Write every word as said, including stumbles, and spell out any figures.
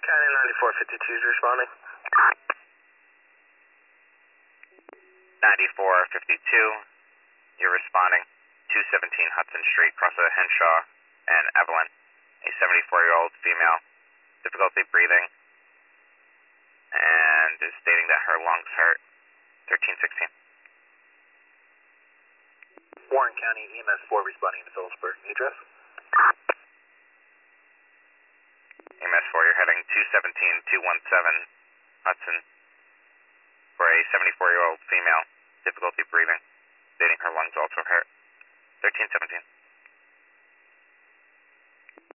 County ninety-four fifty-two is responding. ninety-four fifty-two, you're responding. two seventeen Hudson Street, cross of Henshaw and Evelyn. A seventy-four-year-old female, difficulty breathing, and is stating that her lungs hurt. thirteen sixteen. Warren County E M S four responding to Phillipsburg. Address? E M S four, you're heading two seventeen two seventeen Hudson for a seventy-four-year-old female, difficulty breathing, stating her lungs also hurt. thirteen seventeen.